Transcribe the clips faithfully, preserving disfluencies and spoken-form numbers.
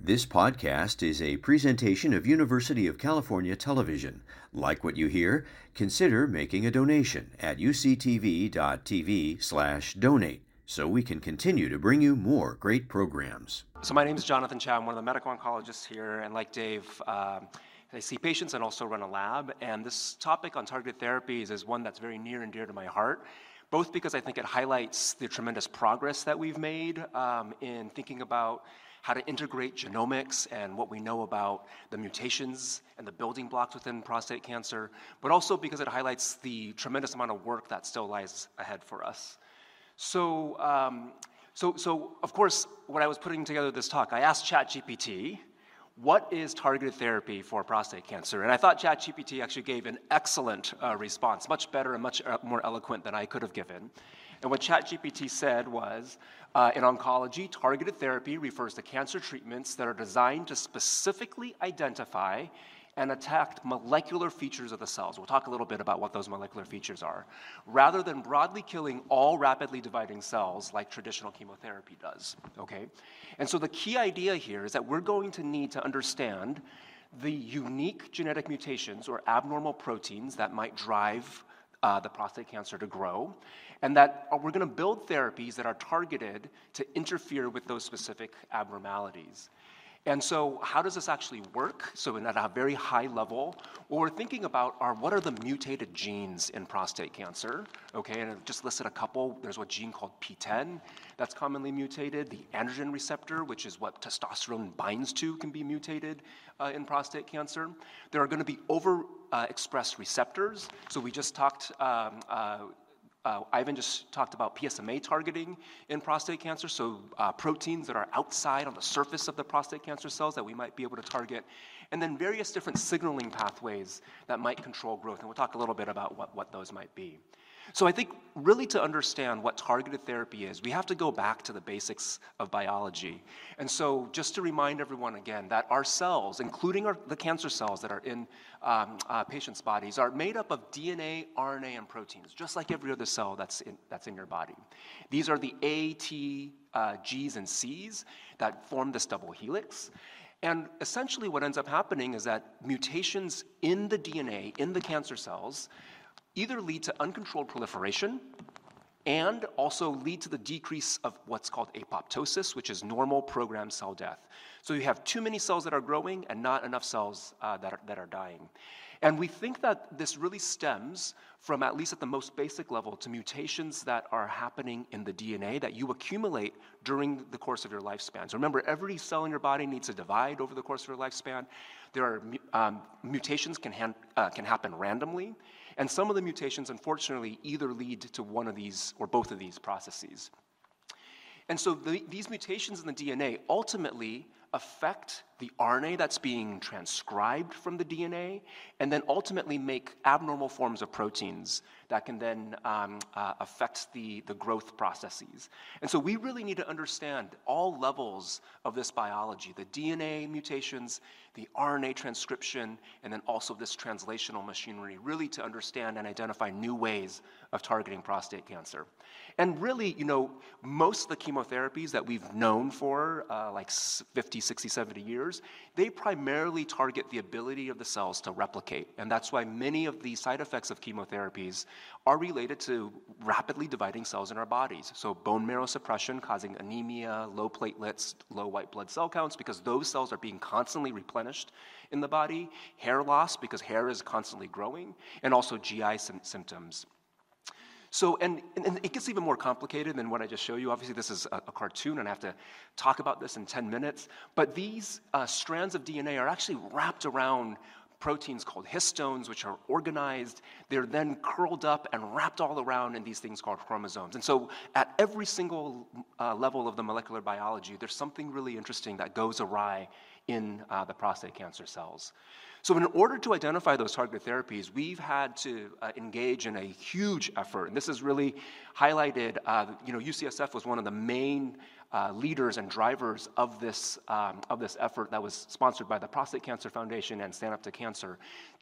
This podcast is a presentation of University of California Television. Like what you hear? Consider making a donation at uctv.tv slash donate so we can continue to bring you more great programs. So my name is Jonathan Chow. I'm one of the medical oncologists here, and like Dave, um, I see patients and also run a lab, and this topic on targeted therapies is one that's very near and dear to my heart, both because I think it highlights the tremendous progress that we've made um, in thinking about how to integrate genomics and what we know about the mutations and the building blocks within prostate cancer, but also because it highlights the tremendous amount of work that still lies ahead for us. So, um, so, so of course, when I was putting together this talk, I asked ChatGPT, what is targeted therapy for prostate cancer? And I thought ChatGPT actually gave an excellent uh, response, much better and much uh, more eloquent than I could have given. And what ChatGPT said was, uh, in oncology, targeted therapy refers to cancer treatments that are designed to specifically identify and attack molecular features of the cells. We'll talk a little bit about what those molecular features are, rather than broadly killing all rapidly dividing cells like traditional chemotherapy does, okay? And so the key idea here is that we're going to need to understand the unique genetic mutations or abnormal proteins that might drive uh, the prostate cancer to grow, and that we're gonna build therapies that are targeted to interfere with those specific abnormalities. And so how does this actually work? So at a very high level, what we're thinking about are what are the mutated genes in prostate cancer, okay? And I've just listed a couple. There's a gene called P ten that's commonly mutated. The androgen receptor, which is what testosterone binds to, can be mutated uh, in prostate cancer. There are gonna be overexpressed receptors. So we just talked, um, uh, Uh, Ivan just talked about P S M A targeting in prostate cancer, so uh, proteins that are outside on the surface of the prostate cancer cells that we might be able to target, and then various different signaling pathways that might control growth, and we'll talk a little bit about what, what those might be. So I think really to understand what targeted therapy is, we have to go back to the basics of biology. And so just to remind everyone again that our cells, including our, the cancer cells that are in um, uh, patients' bodies, are made up of D N A, R N A, and proteins, just like every other cell that's in, that's in your body. These are the A, T, uh, Gs, and Cs that form this double helix. And essentially what ends up happening is that mutations in the D N A, in the cancer cells, either lead to uncontrolled proliferation and also lead to the decrease of what's called apoptosis, which is normal programmed cell death. So you have too many cells that are growing and not enough cells uh, that, are, that are dying. And we think that this really stems from, at least at the most basic level, to mutations that are happening in the D N A that you accumulate during the course of your lifespan. So remember, every cell in your body needs to divide over the course of your lifespan. There are um, mutations can, han- uh, can happen randomly, and some of the mutations, unfortunately, either lead to one of these or both of these processes. And so the, these mutations in the D N A ultimately affect the R N A that's being transcribed from the D N A, and then ultimately make abnormal forms of proteins that can then um, uh, affect the, the growth processes. And so we really need to understand all levels of this biology, the D N A mutations, the R N A transcription, and then also this translational machinery, really to understand and identify new ways of targeting prostate cancer. And really, you know, most of the chemotherapies that we've known for, uh, like fifty, sixty, seventy years, they primarily target the ability of the cells to replicate. And that's why many of the side effects of chemotherapies are related to rapidly dividing cells in our bodies. So bone marrow suppression causing anemia, low platelets, low white blood cell counts, because those cells are being constantly replenished in the body, hair loss because hair is constantly growing, and also G I sim- symptoms. So, and, and it gets even more complicated than what I just showed you. Obviously, this is a, a cartoon, and I have to talk about this in ten minutes. But these uh, strands of D N A are actually wrapped around proteins called histones, which are organized. They're then curled up and wrapped all around in these things called chromosomes. And so at every single uh, level of the molecular biology, there's something really interesting that goes awry in uh, the prostate cancer cells. So in order to identify those targeted therapies, we've had to uh, engage in a huge effort. And this is really highlighted, uh, you know, U C S F was one of the main uh, leaders and drivers of this, um, of this effort that was sponsored by the Prostate Cancer Foundation and Stand Up to Cancer to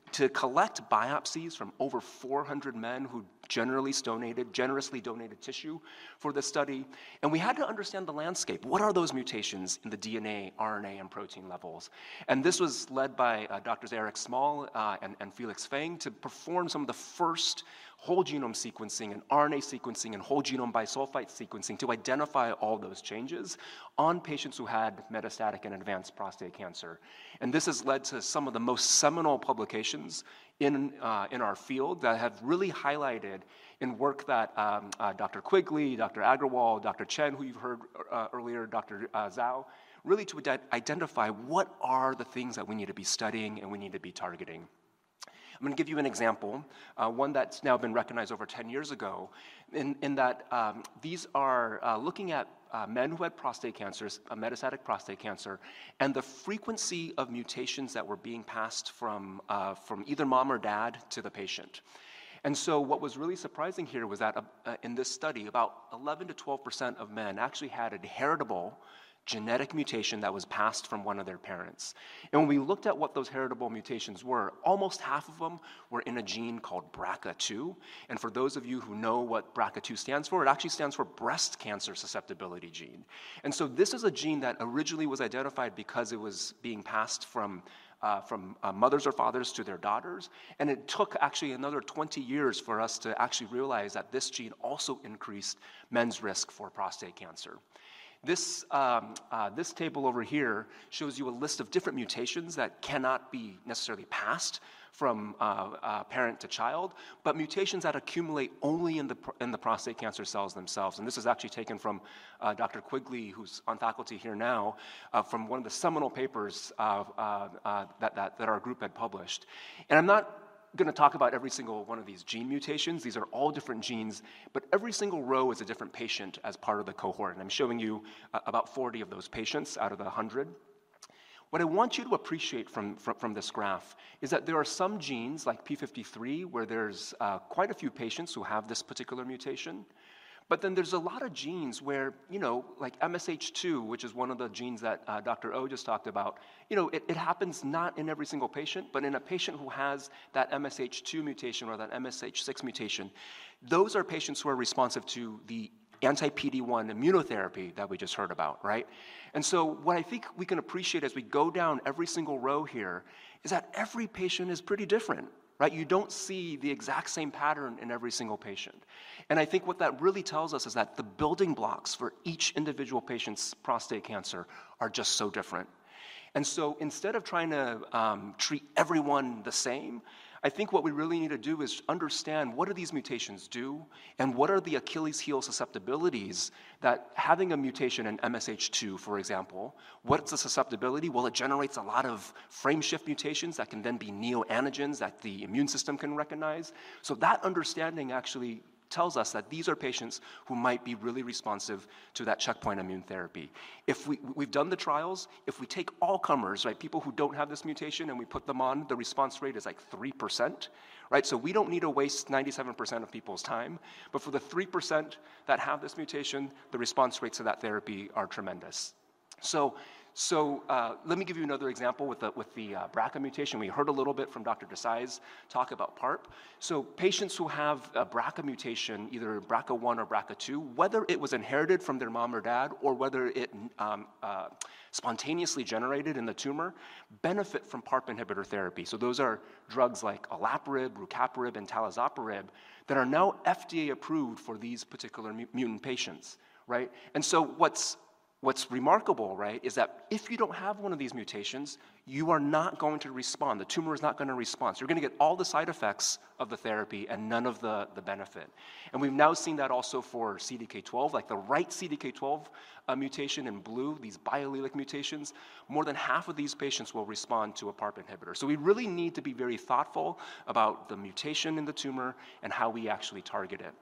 to collect biopsies from over four hundred men who generally donated, generously donated tissue for this study. And we had to understand the landscape. What are those mutations in the D N A, R N A, and protein levels? And this was led by uh, Doctors Eric Small uh, and, and Felix Fang to perform some of the first whole genome sequencing and R N A sequencing and whole genome bisulfite sequencing to identify all those changes on patients who had metastatic and advanced prostate cancer. And this has led to some of the most seminal publications in, uh, in our field that have really highlighted in work that um, uh, Doctor Quigley, Doctor Agrawal, Doctor Chen, who you've heard uh, earlier, Doctor Uh, Zhao, really to ad- identify what are the things that we need to be studying and we need to be targeting. I'm going to give you an example, uh, one that's now been recognized over ten years ago, in, in that um, these are uh, looking at uh, men who had prostate cancers, uh, metastatic prostate cancer, and the frequency of mutations that were being passed from, uh, from either mom or dad to the patient. And so what was really surprising here was that uh, in this study, about eleven to twelve percent of men actually had a heritable genetic mutation that was passed from one of their parents. And when we looked at what those heritable mutations were, almost half of them were in a gene called B R C A two. And for those of you who know what B R C A two stands for, it actually stands for breast cancer susceptibility gene. And so this is a gene that originally was identified because it was being passed from Uh, from uh, mothers or fathers to their daughters. And it took actually another twenty years for us to actually realize that this gene also increased men's risk for prostate cancer. This, um, uh, this table over here shows you a list of different mutations that cannot be necessarily passed from uh, uh, parent to child, but mutations that accumulate only in the, in the prostate cancer cells themselves. And this is actually taken from uh, Doctor Quigley, who's on faculty here now, uh, from one of the seminal papers uh, uh, uh, that, that, that our group had published. And I'm not going to talk about every single one of these gene mutations. These are all different genes, but every single row is a different patient as part of the cohort. And I'm showing you uh, about forty of those patients out of the one hundred. What I want you to appreciate from, from, from this graph is that there are some genes, like P fifty-three, where there's uh, quite a few patients who have this particular mutation. But then there's a lot of genes where, you know, like M S H two, which is one of the genes that uh, Doctor O just talked about, you know, it, it happens not in every single patient, but in a patient who has that M S H two mutation or that M S H six mutation, those are patients who are responsive to the anti-P D one immunotherapy that we just heard about, right? And so what I think we can appreciate as we go down every single row here is that every patient is pretty different, right? You don't see the exact same pattern in every single patient. And I think what that really tells us is that the building blocks for each individual patient's prostate cancer are just so different. And so instead of trying to um, treat everyone the same, I think what we really need to do is understand what do these mutations do and what are the Achilles heel susceptibilities that having a mutation in M S H two, for example, what's the susceptibility? Well, it generates a lot of frame shift mutations that can then be neoantigens that the immune system can recognize. So that understanding actually tells us that these are patients who might be really responsive to that checkpoint immune therapy. If we, we've done the trials, if we take all comers, right, people who don't have this mutation and we put them on, the response rate is like three percent, right? So we don't need to waste ninety-seven percent of people's time, but for the three percent that have this mutation, the response rates to that therapy are tremendous. So, so uh, let me give you another example with the, with the uh, B R C A mutation. We heard a little bit from Doctor Desai's talk about PARP. So patients who have a B R C A mutation, either B R C A one or B R C A two, whether it was inherited from their mom or dad or whether it um, uh, spontaneously generated in the tumor, benefit from PARP inhibitor therapy. So those are drugs like olaparib, rucaparib, and talazoparib that are now F D A approved for these particular mu- mutant patients, right? And so what's What's remarkable, right, is that if you don't have one of these mutations, you are not going to respond. The tumor is not going to respond. So you're going to get all the side effects of the therapy and none of the, the benefit. And we've now seen that also for C D K twelve, like the right C D K twelve uh, mutation in blue, these biallelic mutations, more than half of these patients will respond to a PARP inhibitor. So we really need to be very thoughtful about the mutation in the tumor and how we actually target it.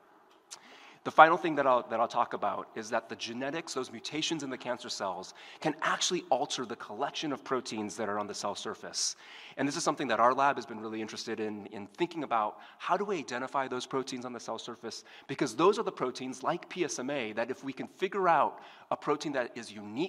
The final thing that I'll, that I'll talk about is that the genetics, those mutations in the cancer cells, can actually alter the collection of proteins that are on the cell surface. And this is something that our lab has been really interested in, in thinking about how do we identify those proteins on the cell surface, because those are the proteins, like P S M A, that if we can figure out a protein that is unique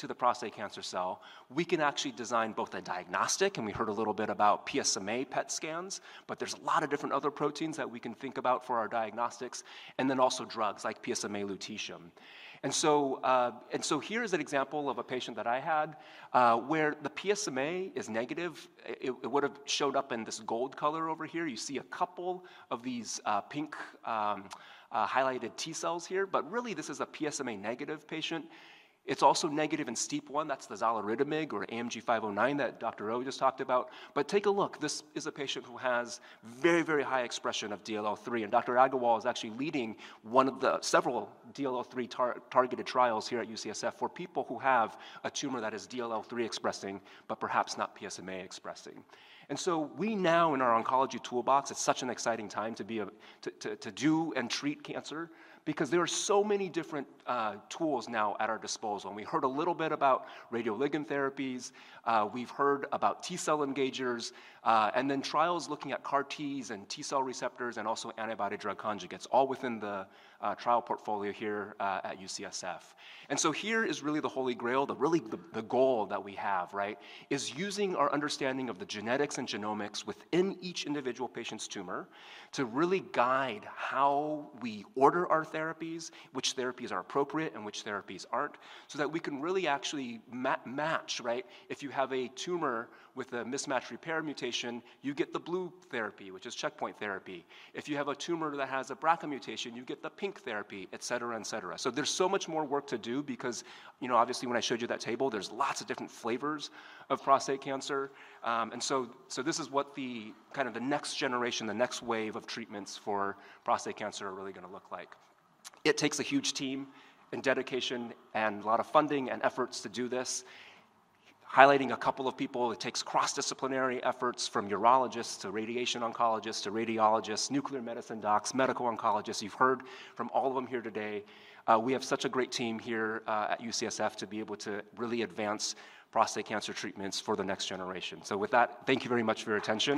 to the prostate cancer cell, we can actually design both a diagnostic, and we heard a little bit about P S M A P E T scans, but there's a lot of different other proteins that we can think about for our diagnostics, and then also drugs like P S M A lutetium. And so, uh, and so here is an example of a patient that I had uh, where the P S M A is negative. It, it would have showed up in this gold color over here. You see a couple of these uh, pink um, uh, highlighted T cells here, but really this is a P S M A negative patient. It's also negative in STEAP one, that's the xaluritamig or A M G five oh nine that Doctor O just talked about. But take a look, this is a patient who has very, very high expression of D L L three, and Doctor Agarwal is actually leading one of the several D L L three tar targeted trials here at U C S F for people who have a tumor that is D L L three expressing, but perhaps not P S M A expressing. And so we now in our oncology toolbox, it's such an exciting time to, be a, to, to, to do and treat cancer, because there are so many different uh, tools now at our disposal. And we heard a little bit about radioligand therapies, uh, we've heard about T-cell engagers, uh, and then trials looking at C A R Ts and T-cell receptors and also antibody-drug conjugates, all within the uh, trial portfolio here uh, at U C S F. And so here is really the holy grail, the really the, the goal that we have, right, is using our understanding of the genetics and genomics within each individual patient's tumor to really guide how we order our therapies, which therapies are appropriate and which therapies aren't, so that we can really actually ma match, right? If you have a tumor with a mismatch repair mutation, you get the blue therapy, which is checkpoint therapy. If you have a tumor that has a B R C A mutation, you get the pink therapy, et cetera, et cetera. So there's so much more work to do because, you know, obviously when I showed you that table, there's lots of different flavors of prostate cancer. Um, and so, so this is what the kind of the next generation, the next wave of treatments for prostate cancer are really gonna look like. It takes a huge team and dedication and a lot of funding and efforts to do this. Highlighting a couple of people, it takes cross-disciplinary efforts from urologists to radiation oncologists to radiologists, nuclear medicine docs, medical oncologists. You've heard from all of them here today. Uh, we have such a great team here uh, at U C S F to be able to really advance prostate cancer treatments for the next generation. So with that, thank you very much for your attention.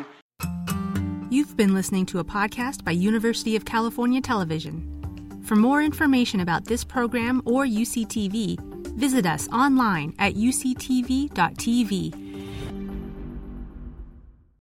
You've been listening to a podcast by University of California Television. For more information about this program or U C T V, visit us online at U C T V dot T V